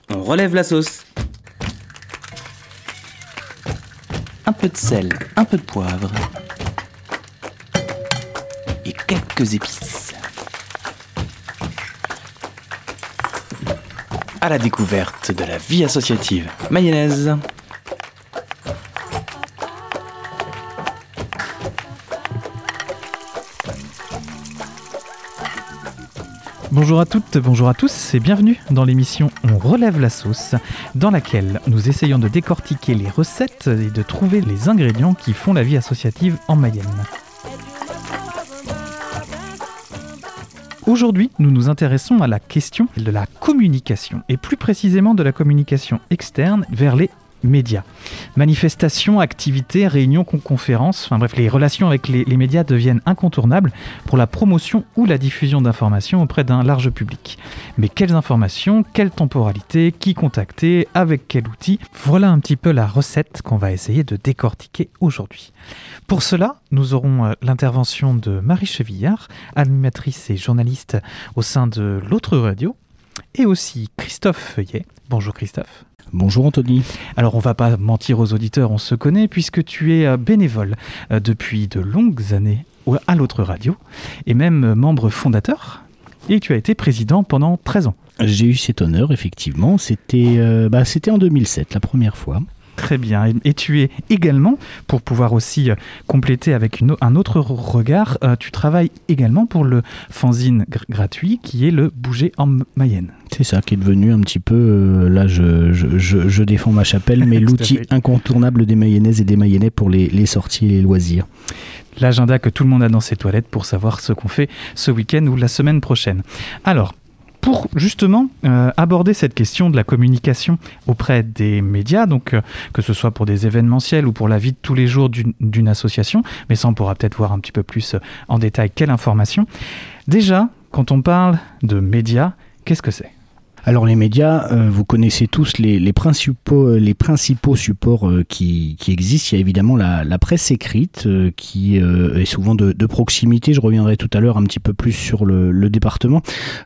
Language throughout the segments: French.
on relève la sauce. Un peu de sel, un peu de poivre et quelques épices. À la découverte de la vie associative mayonnaise. Bonjour à toutes, bonjour à tous et bienvenue dans l'émission On relève la sauce, dans laquelle nous essayons de décortiquer les recettes et de trouver les ingrédients qui font la vie associative en Mayenne. Aujourd'hui, nous nous intéressons à la question de la communication, et plus précisément de la communication externe vers les médias. Manifestations, activités, réunions, conférences, enfin bref, les relations avec les médias deviennent incontournables pour la promotion ou la diffusion d'informations auprès d'un large public. Mais quelles informations, quelle temporalité, qui contacter, avec quel outil ? Voilà un petit peu la recette qu'on va essayer de décortiquer aujourd'hui. Pour cela, nous aurons l'intervention de Marie Chevillard, animatrice et journaliste au sein de l'autre radio, et aussi Christophe Feuillet. Bonjour Christophe. Bonjour Anthony. Alors on va pas mentir aux auditeurs, on se connaît puisque tu es bénévole depuis de longues années à l'autre radio et même membre fondateur, et tu as été président pendant 13 ans. J'ai eu cet honneur effectivement, c'était en 2007 la première fois. Très bien, et tu es également, pour pouvoir aussi compléter avec un autre regard, tu travailles également pour le fanzine gratuit qui est le Bouger en Mayenne. C'est ça, qui est devenu un petit peu, là je défends ma chapelle, mais l'outil incontournable des Mayennaises et des Mayennais pour les sorties et les loisirs. L'agenda que tout le monde a dans ses toilettes pour savoir ce qu'on fait ce week-end ou la semaine prochaine. Alors, pour justement aborder cette question de la communication auprès des médias, donc que ce soit pour des événementiels ou pour la vie de tous les jours d'une association, mais ça on pourra peut-être voir un petit peu plus en détail quelle information. Déjà, quand on parle de médias, qu'est-ce que c'est ? Alors les médias, vous connaissez tous les principaux supports qui existent. Il y a évidemment la presse écrite qui est souvent de proximité. Je reviendrai tout à l'heure un petit peu plus sur le département.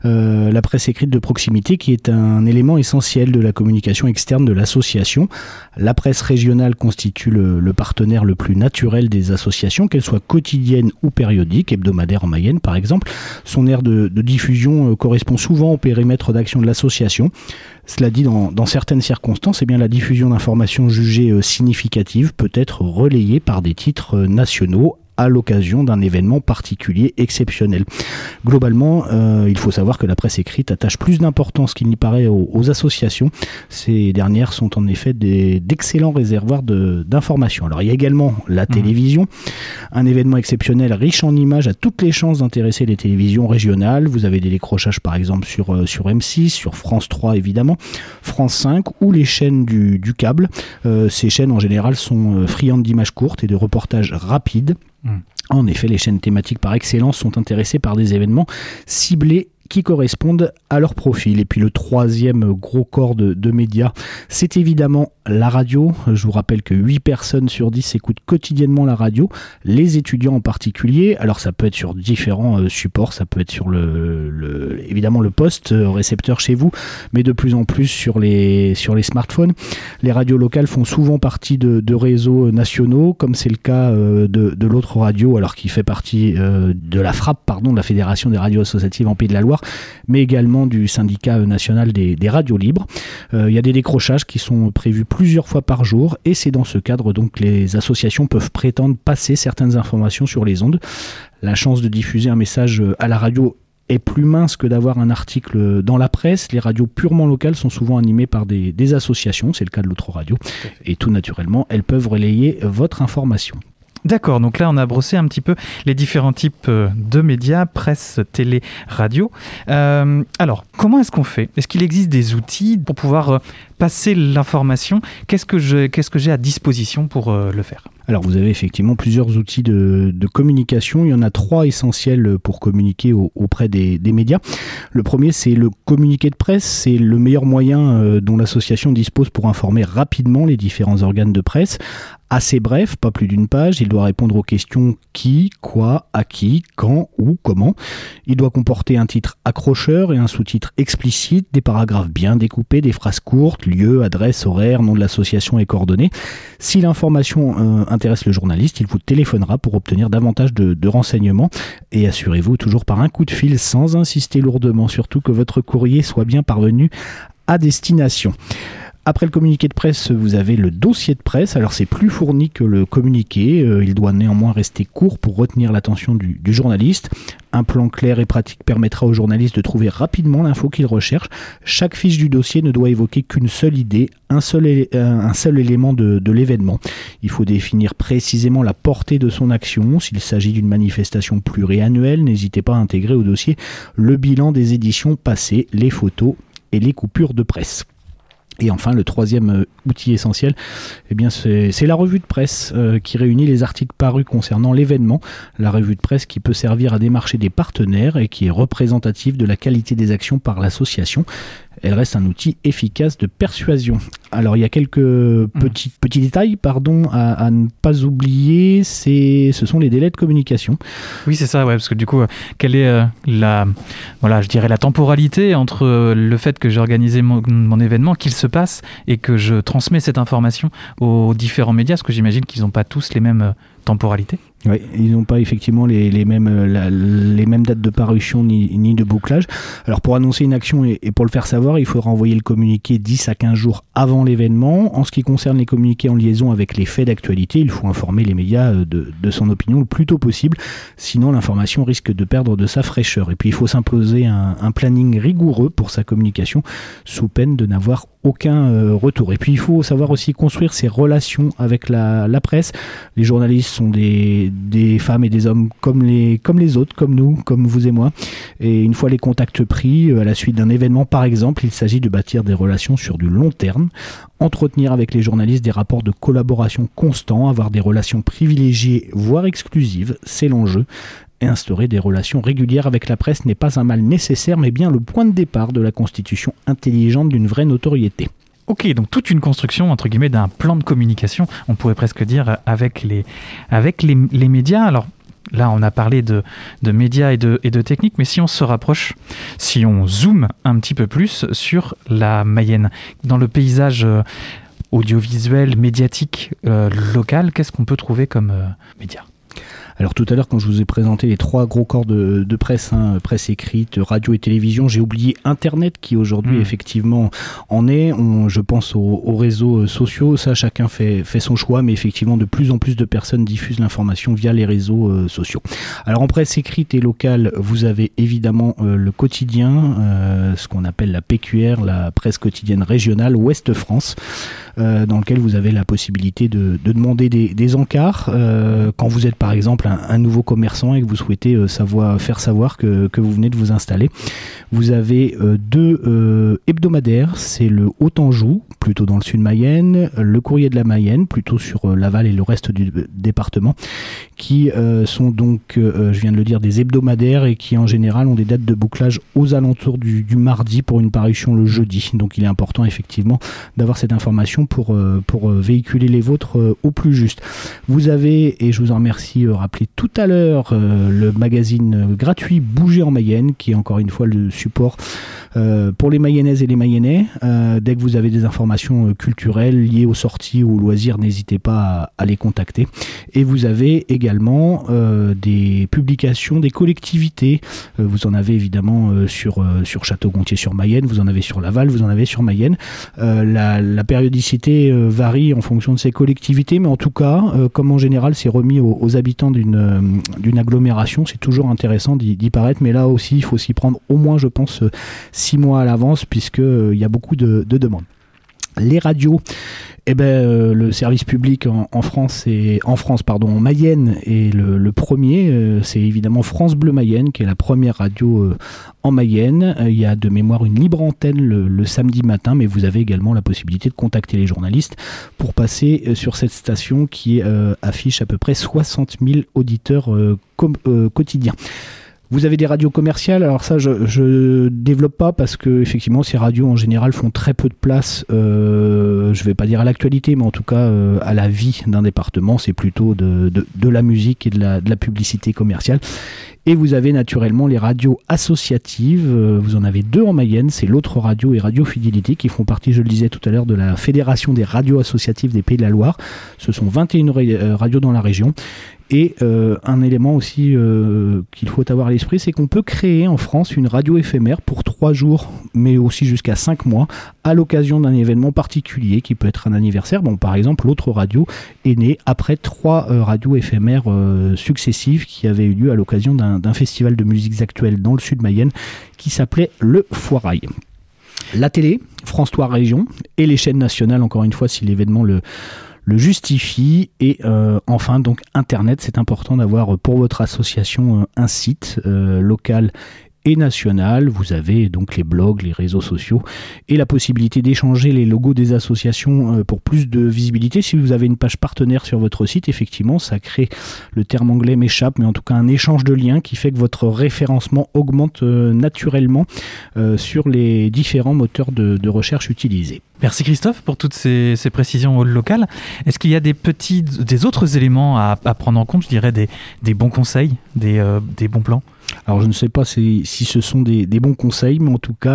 La presse écrite de proximité qui est un élément essentiel de la communication externe de l'association. La presse régionale constitue le partenaire le plus naturel des associations, qu'elles soient quotidiennes ou périodiques, hebdomadaires en Mayenne par exemple. Son aire de diffusion correspond souvent au périmètre d'action de l'association. Cela dit, dans certaines circonstances, la diffusion d'informations jugées significatives peut être relayée par des titres nationaux à l'occasion d'un événement particulier exceptionnel. Globalement, il faut savoir que la presse écrite attache plus d'importance qu'il n'y paraît aux associations. Ces dernières sont en effet d'excellents réservoirs d'informations. Alors il y a également la télévision, un événement exceptionnel riche en images a toutes les chances d'intéresser les télévisions régionales. Vous avez des décrochages par exemple sur M6, sur France 3 évidemment, France 5 ou les chaînes du câble. Ces chaînes en général sont friandes d'images courtes et de reportages rapides. En effet, les chaînes thématiques par excellence sont intéressées par des événements ciblés qui correspondent à leur profil. Et puis le troisième gros corps de médias, c'est évidemment la radio. Je vous rappelle que 8 personnes sur 10 écoutent quotidiennement la radio, les étudiants en particulier. Alors ça peut être sur différents supports, ça peut être sur évidemment le poste récepteur chez vous, mais de plus en plus sur les smartphones. Les radios locales font souvent partie de réseaux nationaux, comme c'est le cas de l'autre radio, alors qui fait partie de la FRAP, de la Fédération des radios associatives en Pays de la Loire, mais également du syndicat national des radios libres. Il y a des décrochages qui sont prévus plusieurs fois par jour, et c'est dans ce cadre donc les associations peuvent prétendre passer certaines informations sur les ondes. La chance de diffuser un message à la radio est plus mince que d'avoir un article dans la presse. Les radios purement locales sont souvent animées par des associations, c'est le cas de l'autre radio, et tout naturellement, elles peuvent relayer votre information. D'accord, donc là on a brossé un petit peu les différents types de médias, presse, télé, radio. Alors, comment est-ce qu'on fait ? Est-ce qu'il existe des outils pour pouvoir passer l'information ? Qu'est-ce que j'ai à disposition pour le faire ? Alors vous avez effectivement plusieurs outils de communication. Il y en a 3 essentiels pour communiquer auprès des médias. Le premier, c'est le communiqué de presse. C'est le meilleur moyen dont l'association dispose pour informer rapidement les différents organes de presse. Assez bref, pas plus d'une page, il doit répondre aux questions qui, quoi, à qui, quand, où, comment. Il doit comporter un titre accrocheur et un sous-titre explicite, des paragraphes bien découpés, des phrases courtes, lieu, adresse, horaire, nom de l'association et coordonnées. Si l'information intéresse le journaliste, il vous téléphonera pour obtenir davantage de renseignements. Et assurez-vous toujours par un coup de fil, sans insister lourdement, surtout que votre courrier soit bien parvenu à destination. Après le communiqué de presse, vous avez le dossier de presse. Alors c'est plus fourni que le communiqué. Il doit néanmoins rester court pour retenir l'attention du journaliste. Un plan clair et pratique permettra au journaliste de trouver rapidement l'info qu'il recherche. Chaque fiche du dossier ne doit évoquer qu'une seule idée, un seul élément de l'événement. Il faut définir précisément la portée de son action. S'il s'agit d'une manifestation pluriannuelle, n'hésitez pas à intégrer au dossier le bilan des éditions passées, les photos et les coupures de presse. Et enfin, le troisième outil essentiel, eh bien, c'est la revue de presse qui réunit les articles parus concernant l'événement. La revue de presse qui peut servir à démarcher des partenaires et qui est représentative de la qualité des actions par l'association. Elle reste un outil efficace de persuasion. Alors, il y a quelques petits détails à ne pas oublier. Ce sont les délais de communication. Oui, c'est ça, ouais, parce que du coup, quelle est la temporalité entre le fait que j'ai organisé mon événement, qu'il se passe, et que je transmets cette information aux différents médias, parce que j'imagine qu'ils n'ont pas tous les mêmes temporalités. Oui, ils n'ont pas effectivement les mêmes dates de parution ni de bouclage. Alors pour annoncer une action et pour le faire savoir, il faudra envoyer le communiqué 10 à 15 jours avant l'événement. En ce qui concerne les communiqués en liaison avec les faits d'actualité, il faut informer les médias de son opinion le plus tôt possible. Sinon, l'information risque de perdre de sa fraîcheur. Et puis il faut s'imposer un planning rigoureux pour sa communication, sous peine de n'avoir aucun retour. Et puis il faut savoir aussi construire ses relations avec la presse. Les journalistes sont des femmes et des hommes comme les autres, comme nous, comme vous et moi. Et une fois les contacts pris, à la suite d'un événement par exemple, il s'agit de bâtir des relations sur du long terme, entretenir avec les journalistes des rapports de collaboration constants, avoir des relations privilégiées, voire exclusives, c'est l'enjeu. Et instaurer des relations régulières avec la presse n'est pas un mal nécessaire, mais bien le point de départ de la constitution intelligente d'une vraie notoriété. Ok, donc toute une construction, entre guillemets, d'un plan de communication, on pourrait presque dire, avec les médias. Alors là, on a parlé de médias et de techniques, mais si on se rapproche, si on zoome un petit peu plus sur la Mayenne, dans le paysage audiovisuel, médiatique, local, qu'est-ce qu'on peut trouver comme médias ? Alors tout à l'heure, quand je vous ai présenté les 3 gros corps de presse, presse écrite, radio et télévision, j'ai oublié Internet qui aujourd'hui effectivement en est. Je pense aux réseaux sociaux, ça chacun fait son choix, mais effectivement de plus en plus de personnes diffusent l'information via les réseaux sociaux. Alors en presse écrite et locale, vous avez évidemment le quotidien, ce qu'on appelle la PQR, la presse quotidienne régionale Ouest France, dans lequel vous avez la possibilité de demander des encarts quand vous êtes par exemple un nouveau commerçant et que vous souhaitez faire savoir que vous venez de vous installer. Vous avez 2 hebdomadaires, c'est le Haut-Anjou, plutôt dans le sud Mayenne, le Courrier de la Mayenne, plutôt sur Laval et le reste du département, qui sont donc, je viens de le dire, des hebdomadaires et qui en général ont des dates de bouclage aux alentours du mardi pour une parution le jeudi. Donc il est important effectivement d'avoir cette information pour véhiculer les vôtres au plus juste. Vous avez, et je vous en remercie, rappelé tout à l'heure, le magazine gratuit Bouger en Mayenne, qui est encore une fois le support pour les Mayennaises et les Mayennais. Dès que vous avez des informations culturelles liées aux sorties ou aux loisirs, n'hésitez pas à les contacter. Et vous avez également des publications des collectivités. Vous en avez évidemment sur Château-Gontier-sur-Mayenne, vous en avez sur Laval, vous en avez sur Mayenne. La périodicité varie en fonction de ces collectivités, mais en tout cas, comme en général c'est remis aux habitants d'une agglomération, c'est toujours intéressant d'y paraître, mais là aussi il faut s'y prendre au moins, je pense, 6 mois à l'avance, puisqu'il y a beaucoup de demandes. Les radios, le service public en Mayenne est le premier. C'est évidemment France Bleu Mayenne qui est la première radio en Mayenne. Il y a de mémoire une libre antenne le samedi matin, mais vous avez également la possibilité de contacter les journalistes pour passer sur cette station qui affiche à peu près 60 000 auditeurs quotidiens. Vous avez des radios commerciales, alors ça je développe pas parce que effectivement ces radios en général font très peu de place, je vais pas dire à l'actualité, mais en tout cas à la vie d'un département. C'est plutôt de la musique et de la publicité commerciale. Et vous avez naturellement les radios associatives, vous en avez 2 en Mayenne, c'est l'autre radio et Radio Fidélité qui font partie, je le disais tout à l'heure, de la Fédération des radios associatives des Pays de la Loire. Ce sont 21 radios dans la région. Et un élément aussi qu'il faut avoir à l'esprit, c'est qu'on peut créer en France une radio éphémère pour 3 jours, mais aussi jusqu'à 5 mois, à l'occasion d'un événement particulier qui peut être un anniversaire. Bon, par exemple, l'autre radio est née après 3 radios éphémères successives qui avaient eu lieu à l'occasion d'un festival de musiques actuelles dans le sud Mayenne qui s'appelait le Foirail. La télé, France 3 Région, et les chaînes nationales, encore une fois, si l'événement le justifie. Et enfin donc Internet, c'est important d'avoir pour votre association un site local et national. Vous avez donc les blogs, les réseaux sociaux et la possibilité d'échanger les logos des associations pour plus de visibilité. Si vous avez une page partenaire sur votre site, effectivement ça crée, le terme anglais m'échappe, mais en tout cas un échange de liens qui fait que votre référencement augmente naturellement sur les différents moteurs de recherche utilisés. Merci Christophe pour toutes ces précisions locales. Est-ce qu'il y a des autres éléments à prendre en compte, je dirais des bons conseils, des bons plans ? Alors je ne sais pas si ce sont des bons conseils, mais en tout cas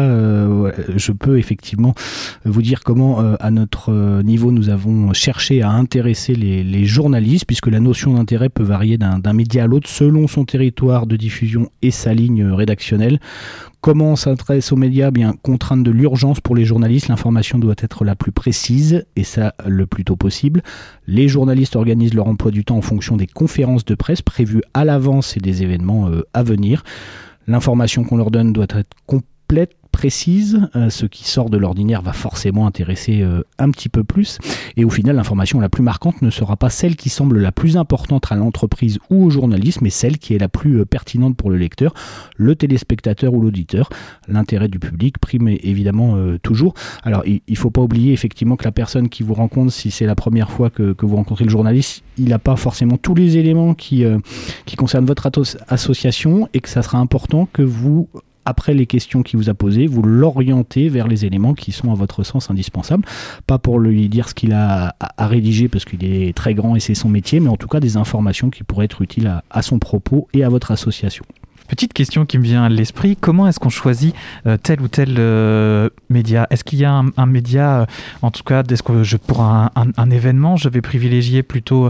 je peux effectivement vous dire comment à notre niveau nous avons cherché à intéresser les journalistes, puisque la notion d'intérêt peut varier d'un média à l'autre selon son territoire de diffusion et sa ligne rédactionnelle. Comment on s'intéresse aux médias ? Bien, contrainte de l'urgence pour les journalistes, l'information doit être la plus précise, et ça le plus tôt possible. Les journalistes organisent leur emploi du temps en fonction des conférences de presse prévues à l'avance et des événements à venir. L'information qu'on leur donne doit être complète, précise, ce qui sort de l'ordinaire va forcément intéresser un petit peu plus, et au final l'information la plus marquante ne sera pas celle qui semble la plus importante à l'entreprise ou au journaliste, mais celle qui est la plus pertinente pour le lecteur, le téléspectateur ou l'auditeur. L'intérêt du public prime évidemment toujours. Alors il ne faut pas oublier effectivement que la personne qui vous rencontre, si c'est la première fois que vous rencontrez le journaliste, il n'a pas forcément tous les éléments qui concernent votre association, et que ça sera important que vous, après les questions qu'il vous a posées, vous l'orientez vers les éléments qui sont à votre sens indispensables. Pas pour lui dire ce qu'il a à rédiger parce qu'il est très grand et c'est son métier, mais en tout cas des informations qui pourraient être utiles à son propos et à votre association. Petite question qui me vient à l'esprit, comment est-ce qu'on choisit tel ou tel média ? Est-ce qu'il y a un média, en tout cas, est-ce que pour un événement, je vais privilégier plutôt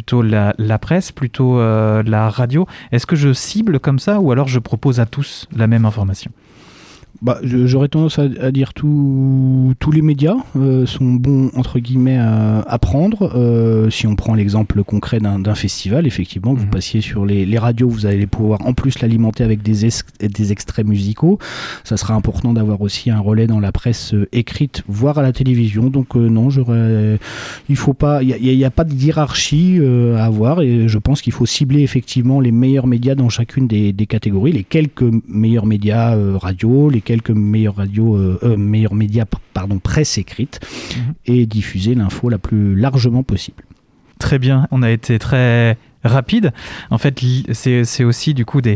la presse, plutôt la radio ? Est-ce que je cible comme ça, ou alors je propose à tous la même information ? J'aurais tendance à dire tous les médias sont bons entre guillemets à prendre. Si on prend l'exemple concret d'un festival, effectivement, vous passiez sur les radios, vous allez pouvoir en plus l'alimenter avec des extraits musicaux. Ça sera important d'avoir aussi un relais dans la presse écrite, voire à la télévision. Donc non, il faut pas, il y a pas de hiérarchie à avoir, et je pense qu'il faut cibler effectivement les meilleurs médias dans chacune des catégories, les quelques meilleurs médias radio, les quelques meilleurs médias presse écrite, et diffuser l'info la plus largement possible. Très bien, on a été très rapide. En fait, c'est aussi du coup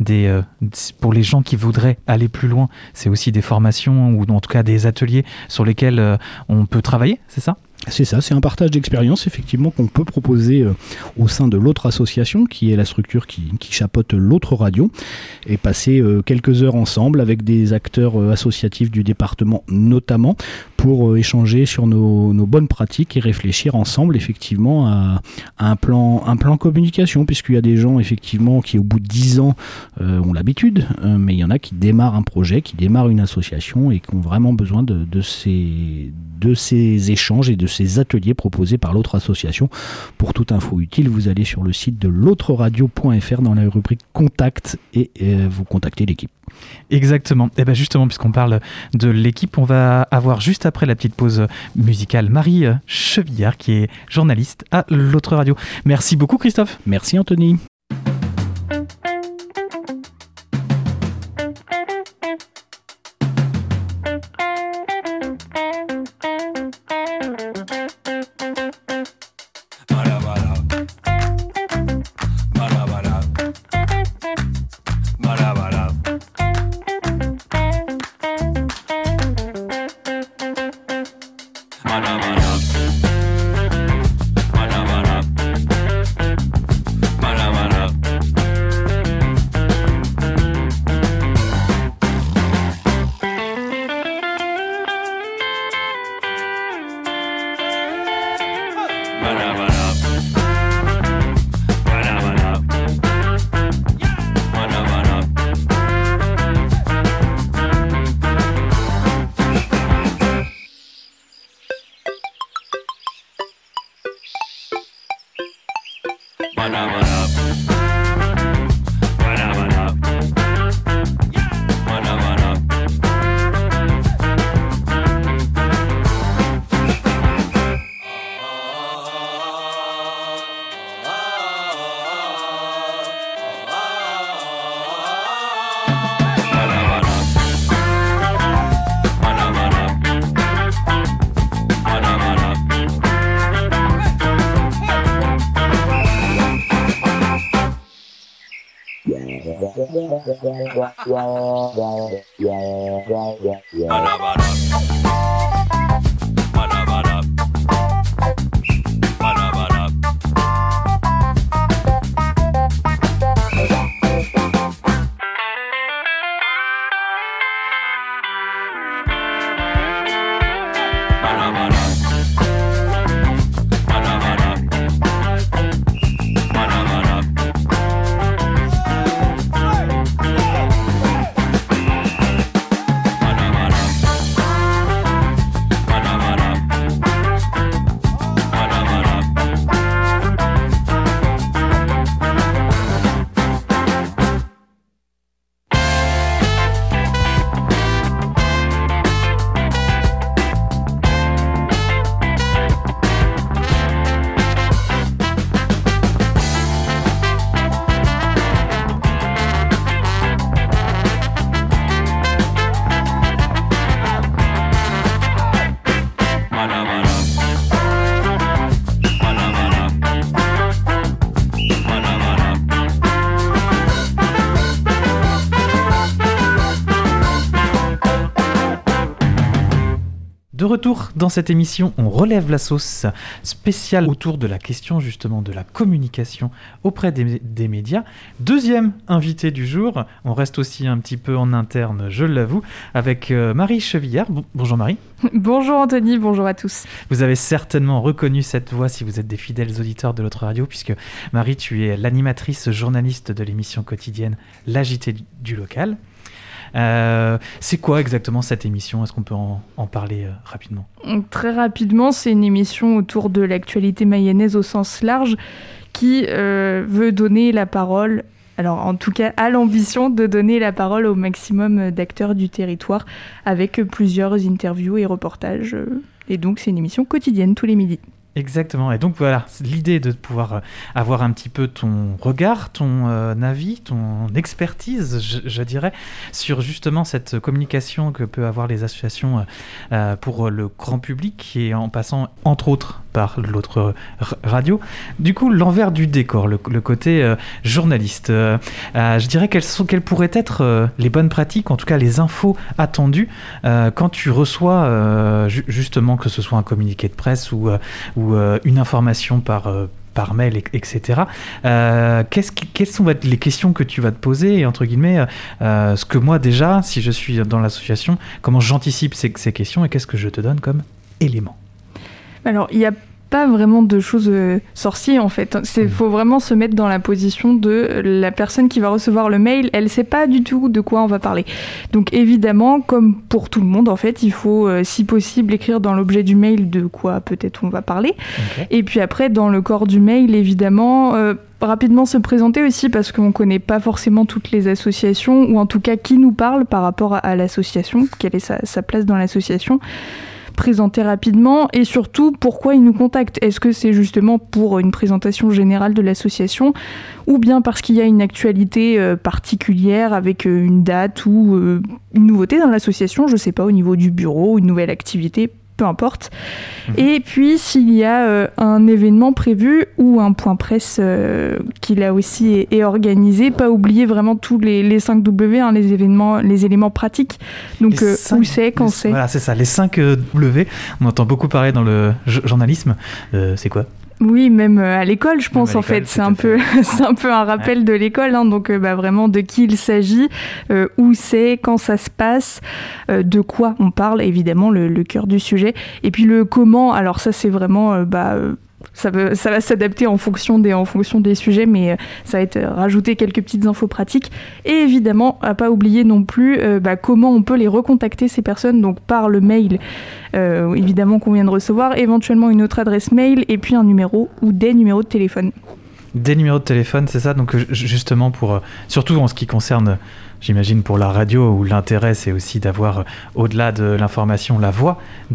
pour les gens qui voudraient aller plus loin, c'est aussi des formations ou en tout cas des ateliers sur lesquels on peut travailler, c'est ça ? C'est ça, c'est un partage d'expérience effectivement qu'on peut proposer au sein de l'autre association qui est la structure qui chapeaute l'autre radio, et passer quelques heures ensemble avec des acteurs associatifs du département notamment pour échanger sur nos bonnes pratiques et réfléchir ensemble effectivement à un plan communication, puisqu'il y a des gens effectivement qui au bout de 10 ans ont l'habitude, mais il y en a qui démarrent un projet, qui démarrent une association et qui ont vraiment besoin de ces échanges et de ces ateliers proposés par l'autre association. Pour toute info utile, vous allez sur le site de l'autreradio.fr dans la rubrique Contact et vous contactez l'équipe. Exactement. Et bien justement, puisqu'on parle de l'équipe, on va avoir juste après la petite pause musicale Marie Chevillard, qui est journaliste à l'autre radio. Merci beaucoup Christophe. Merci Anthony. De retour dans cette émission, on relève la sauce spéciale autour de la question justement de la communication auprès des médias. Deuxième invité du jour, on reste aussi un petit peu en interne, je l'avoue, avec Marie Chevillard. Bonjour Marie. Bonjour Anthony, bonjour à tous. Vous avez certainement reconnu cette voix si vous êtes des fidèles auditeurs de l'autre radio, puisque Marie, tu es l'animatrice journaliste de l'émission quotidienne La JT du local. C'est quoi exactement cette émission ? Est-ce qu'on peut en parler rapidement ? Très rapidement, c'est une émission autour de l'actualité mayonnaise au sens large qui veut donner la parole, alors en tout cas a l'ambition de donner la parole au maximum d'acteurs du territoire avec plusieurs interviews et reportages. Et donc c'est une émission quotidienne tous les midis. Exactement, et donc voilà, l'idée de pouvoir avoir un petit peu ton regard, ton avis, ton expertise, je dirais, sur justement cette communication que peuvent avoir les associations pour le grand public et en passant entre autres par l'autre radio. Du coup, l'envers du décor, le côté journaliste, je dirais quelles pourraient être les bonnes pratiques, en tout cas les infos attendues quand tu reçois justement que ce soit un communiqué de presse ou une information par mail, etc. Quelles sont les questions que tu vas te poser et entre guillemets, ce que moi déjà, si je suis dans l'association, comment j'anticipe ces questions et qu'est-ce que je te donne comme élément ? Alors, il n'y a pas vraiment de choses sorcières en fait. Il faut vraiment se mettre dans la position de la personne qui va recevoir le mail. Elle ne sait pas du tout de quoi on va parler. Donc évidemment, comme pour tout le monde en fait, il faut si possible écrire dans l'objet du mail de quoi peut-être on va parler. Okay. Et puis après, dans le corps du mail, évidemment, rapidement se présenter aussi parce qu'on ne connaît pas forcément toutes les associations, ou en tout cas qui nous parle par rapport à l'association, quelle est sa place dans l'association. Présenter rapidement et surtout pourquoi ils nous contactent. Est-ce que c'est justement pour une présentation générale de l'association ou bien parce qu'il y a une actualité particulière avec une date ou une nouveauté dans l'association, je sais pas, au niveau du bureau, une nouvelle activité, peu importe. Et puis s'il y a un événement prévu ou un point presse qui là aussi est organisé, pas oublier vraiment tous les 5 W, hein, les éléments pratiques. Donc où c'est, quand c'est. Voilà, c'est ça, les 5 W. On entend beaucoup parler dans le journalisme. C'est quoi ? Oui, même à l'école, je pense, en fait. C'est un peu un rappel de l'école, hein, donc vraiment de qui il s'agit, où c'est, quand ça se passe, de quoi on parle, évidemment, le cœur du sujet. Et puis le comment, alors ça, c'est vraiment... ça va s'adapter en fonction des sujets, mais ça va être rajouter quelques petites infos pratiques. Et évidemment, à pas oublier non plus comment on peut les recontacter, ces personnes, donc par le mail, évidemment, qu'on vient de recevoir, éventuellement une autre adresse mail, et puis un numéro ou des numéros de téléphone. Des numéros de téléphone, c'est ça. Donc justement, surtout en ce qui concerne, j'imagine, pour la radio, où l'intérêt, c'est aussi d'avoir, au-delà de l'information, la voix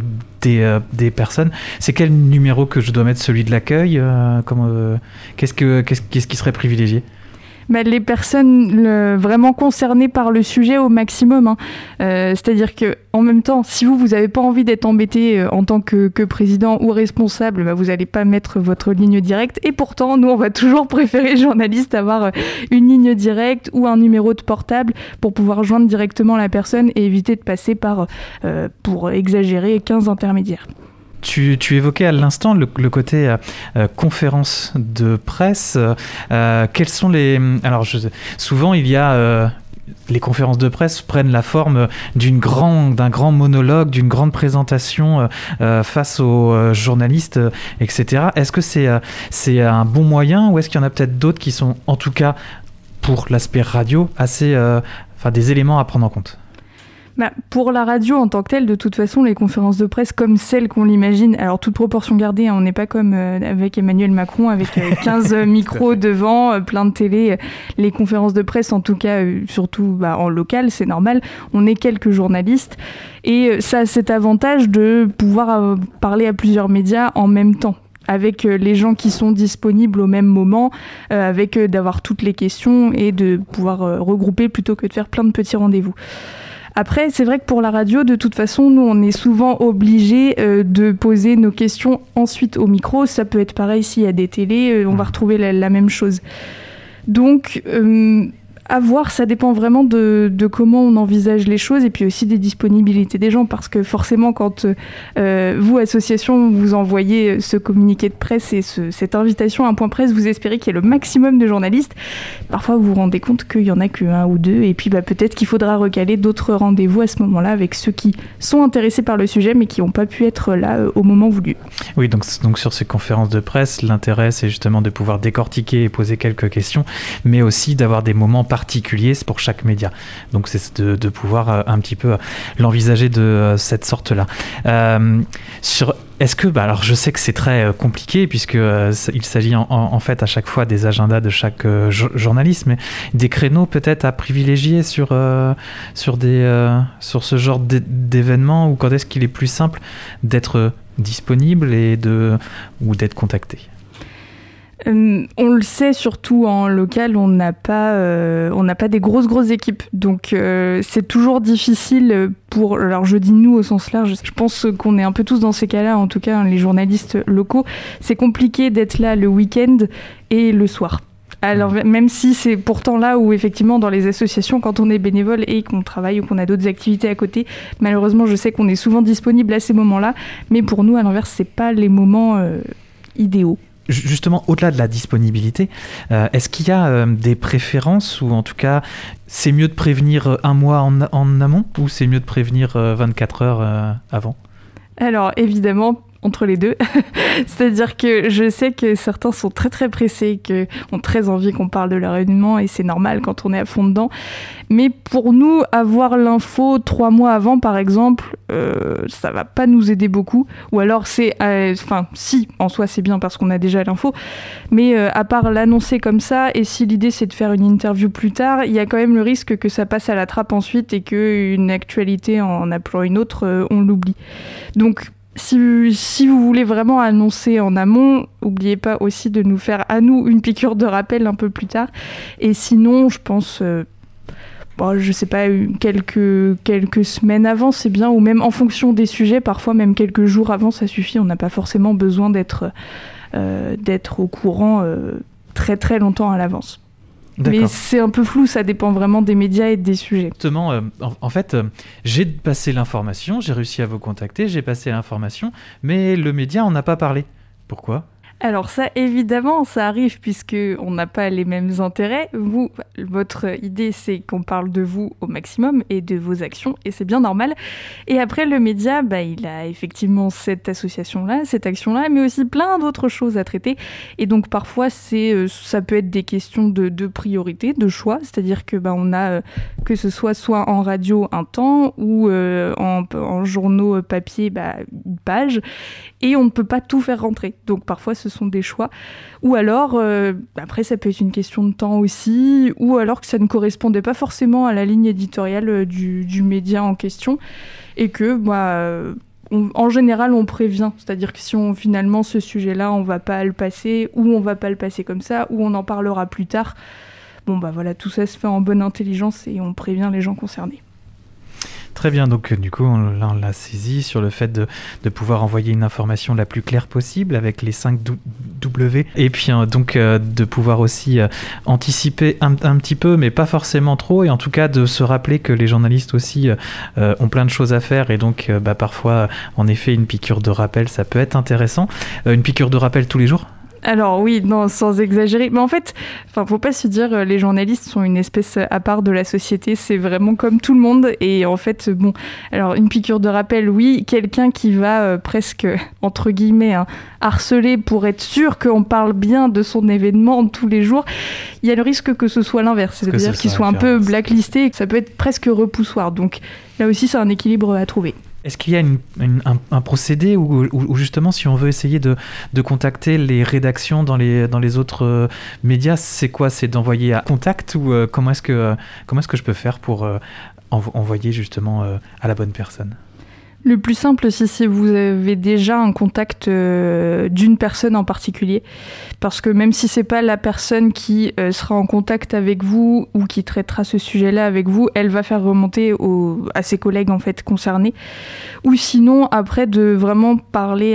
des personnes. C'est quel numéro que je dois mettre? Celui de l'accueil? Qu'est-ce qui serait privilégié? Les personnes vraiment concernées par le sujet au maximum, hein. C'est-à-dire que en même temps, si vous n'avez pas envie d'être embêté en tant que président ou responsable, vous n'allez pas mettre votre ligne directe. Et pourtant, nous, on va toujours préférer, journalistes, avoir une ligne directe ou un numéro de portable pour pouvoir joindre directement la personne et éviter de passer par, pour exagérer, 15 intermédiaires. Tu évoquais à l'instant le côté conférence de presse. Quels sont les... Alors, souvent, il y a... les conférences de presse prennent la forme d'un grand monologue, d'une grande présentation face aux journalistes, etc. Est-ce que c'est un bon moyen, ou est-ce qu'il y en a peut-être d'autres qui sont, en tout cas, pour l'aspect radio, des éléments à prendre en compte? Pour la radio en tant que telle, de toute façon, les conférences de presse comme celles qu'on l'imagine, alors toute proportion gardée, hein, on n'est pas comme avec Emmanuel Macron, avec 15 micros devant, plein de télé. Les conférences de presse, en tout cas, surtout en local, c'est normal, on est quelques journalistes. Et ça a cet avantage de pouvoir parler à plusieurs médias en même temps, avec les gens qui sont disponibles au même moment, avec d'avoir toutes les questions et de pouvoir regrouper plutôt que de faire plein de petits rendez-vous. Après, c'est vrai que pour la radio, de toute façon, nous, on est souvent obligés de poser nos questions ensuite au micro. Ça peut être pareil s'il y a des télés, on va retrouver la même chose. Donc, à voir, ça dépend vraiment de comment on envisage les choses et puis aussi des disponibilités des gens, parce que forcément quand vous, association, vous envoyez ce communiqué de presse et cette invitation à un point presse, vous espérez qu'il y ait le maximum de journalistes. Parfois vous vous rendez compte qu'il n'y en a qu'un ou deux, et puis peut-être qu'il faudra recaler d'autres rendez-vous à ce moment-là avec ceux qui sont intéressés par le sujet mais qui n'ont pas pu être là au moment voulu. Oui, donc sur ces conférences de presse, l'intérêt c'est justement de pouvoir décortiquer et poser quelques questions, mais aussi d'avoir des moments particulier pour chaque média. Donc c'est de pouvoir un petit peu l'envisager de cette sorte-là. Est-ce que, alors je sais que c'est très compliqué puisque il s'agit en fait à chaque fois des agendas de chaque journaliste, mais des créneaux peut-être à privilégier sur ce genre d'événements, ou quand est-ce qu'il est plus simple d'être disponible ou d'être contacté? On le sait, surtout en local, on n'a pas des grosses équipes, donc c'est toujours difficile alors je dis nous au sens large, je pense qu'on est un peu tous dans ces cas-là, en tout cas les journalistes locaux, c'est compliqué d'être là le week-end et le soir. Alors même si c'est pourtant là où effectivement dans les associations, quand on est bénévole et qu'on travaille ou qu'on a d'autres activités à côté, malheureusement je sais qu'on est souvent disponible à ces moments-là, mais pour nous à l'inverse c'est pas les moments idéaux. Justement, au-delà de la disponibilité, est-ce qu'il y a des préférences, ou en tout cas, c'est mieux de prévenir un mois en amont, ou c'est mieux de prévenir 24 heures avant ? Alors, évidemment, entre les deux. C'est-à-dire que je sais que certains sont très très pressés, qui ont très envie qu'on parle de leur événement et c'est normal quand on est à fond dedans. Mais pour nous, avoir l'info 3 mois avant, par exemple, ça va pas nous aider beaucoup. Ou alors si, en soi c'est bien parce qu'on a déjà l'info, mais à part l'annoncer comme ça, et si l'idée c'est de faire une interview plus tard, il y a quand même le risque que ça passe à la trappe ensuite et qu'une actualité en appelant une autre, on l'oublie. Donc si vous voulez vraiment annoncer en amont, n'oubliez pas aussi de nous faire à nous une piqûre de rappel un peu plus tard. Et sinon, je pense, je sais pas, quelques semaines avant, c'est bien, ou même en fonction des sujets, parfois même quelques jours avant, ça suffit. On n'a pas forcément besoin d'être au courant très très longtemps à l'avance. D'accord. Mais c'est un peu flou, ça dépend vraiment des médias et des sujets. Justement, en fait, j'ai passé l'information, j'ai réussi à vous contacter, j'ai passé l'information, mais le média en a pas parlé. Pourquoi ? Alors ça, évidemment, ça arrive puisqu'on n'a pas les mêmes intérêts. Vous, votre idée, c'est qu'on parle de vous au maximum et de vos actions, et c'est bien normal. Et après, le média, il a effectivement cette association-là, cette action-là, mais aussi plein d'autres choses à traiter. Et donc, parfois, ça peut être des questions de priorité, de choix. C'est-à-dire que on a, que ce soit en radio un temps ou en journaux papier, une page. Et on ne peut pas tout faire rentrer. Donc, parfois, ce sont des choix. Ou alors, après, ça peut être une question de temps aussi, ou alors que ça ne correspondait pas forcément à la ligne éditoriale du média en question, et que, en général, on prévient. C'est-à-dire que si finalement, ce sujet-là, on ne va pas le passer, ou on ne va pas le passer comme ça, ou on en parlera plus tard, tout ça se fait en bonne intelligence et on prévient les gens concernés. Très bien, donc du coup on l'a saisi sur le fait de pouvoir envoyer une information la plus claire possible avec les 5 W, et puis de pouvoir aussi anticiper un petit peu, mais pas forcément trop, et en tout cas de se rappeler que les journalistes aussi ont plein de choses à faire, et donc parfois en effet une piqûre de rappel ça peut être intéressant. Une piqûre de rappel tous les jours ? Alors oui, non, sans exagérer. Mais en fait, faut pas se dire les journalistes sont une espèce à part de la société. C'est vraiment comme tout le monde. Et en fait, alors une piqûre de rappel, oui. Quelqu'un qui va presque, entre guillemets, harceler pour être sûr qu'on parle bien de son événement tous les jours, il y a le risque que ce soit l'inverse. C'est-à-dire qu'il soit un peu blacklisté et que ça peut être presque repoussoir. Donc là aussi, c'est un équilibre à trouver. Est-ce qu'il y a un procédé où justement, si on veut essayer de contacter les rédactions dans les autres médias, c'est quoi ? C'est d'envoyer à contact, ou comment est-ce que je peux faire pour envoyer justement à la bonne personne ? Le plus simple, si vous avez déjà un contact d'une personne en particulier, parce que même si c'est pas la personne qui sera en contact avec vous ou qui traitera ce sujet-là avec vous, elle va faire remonter à ses collègues en fait concernés. Ou sinon, après, de vraiment parler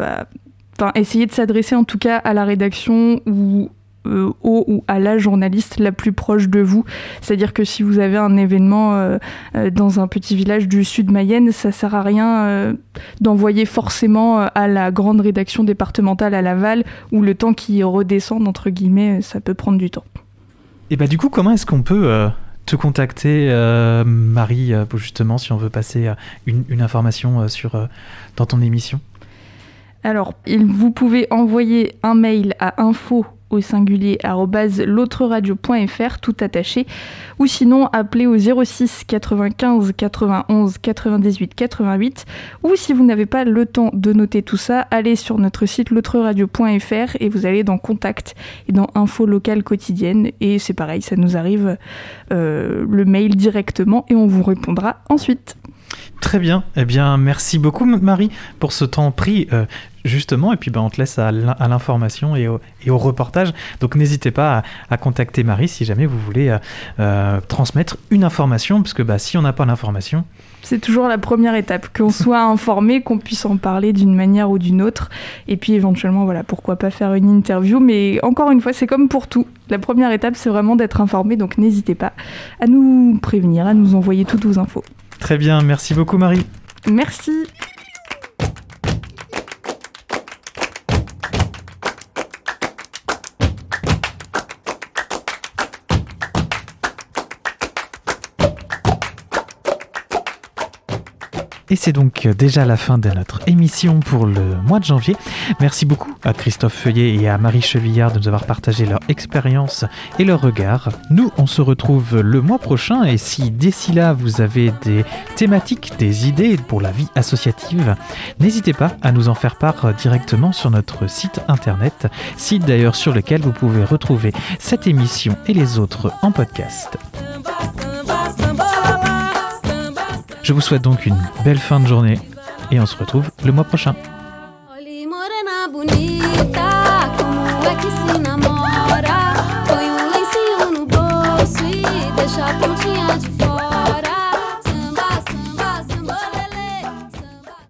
essayer de s'adresser en tout cas à la rédaction ou ou à la journaliste la plus proche de vous. C'est-à-dire que si vous avez un événement dans un petit village du sud Mayenne, ça sert à rien d'envoyer forcément à la grande rédaction départementale à Laval, où le temps qui redescende, entre guillemets, ça peut prendre du temps. Et du coup, comment est-ce qu'on peut te contacter, Marie, justement, si on veut passer une information dans ton émission ? Alors, vous pouvez envoyer un mail à info@l'autreradio.fr, tout attaché, ou sinon appeler au 06 95 91 98 88, ou si vous n'avez pas le temps de noter tout ça, allez sur notre site l'autreradio.fr et vous allez dans Contact et dans Info locale quotidienne, et c'est pareil, ça nous arrive le mail directement et on vous répondra ensuite. Très bien, eh bien merci beaucoup Marie pour ce temps pris justement, et puis on te laisse à l'information et au reportage, donc n'hésitez pas à contacter Marie si jamais vous voulez transmettre une information, parce que si on n'a pas l'information... C'est toujours la première étape, qu'on soit informé, qu'on puisse en parler d'une manière ou d'une autre, et puis éventuellement, voilà, pourquoi pas faire une interview, mais encore une fois, c'est comme pour tout. La première étape, c'est vraiment d'être informé, donc n'hésitez pas à nous prévenir, à nous envoyer toutes vos infos. Très bien, merci beaucoup Marie. Merci. Et c'est donc déjà la fin de notre émission pour le mois de janvier. Merci beaucoup à Christophe Feuillet et à Marie Chevillard de nous avoir partagé leur expérience et leur regard. Nous, on se retrouve le mois prochain et si d'ici là vous avez des thématiques, des idées pour la vie associative, n'hésitez pas à nous en faire part directement sur notre site internet, site d'ailleurs sur lequel vous pouvez retrouver cette émission et les autres en podcast. Je vous souhaite donc une belle fin de journée et on se retrouve le mois prochain.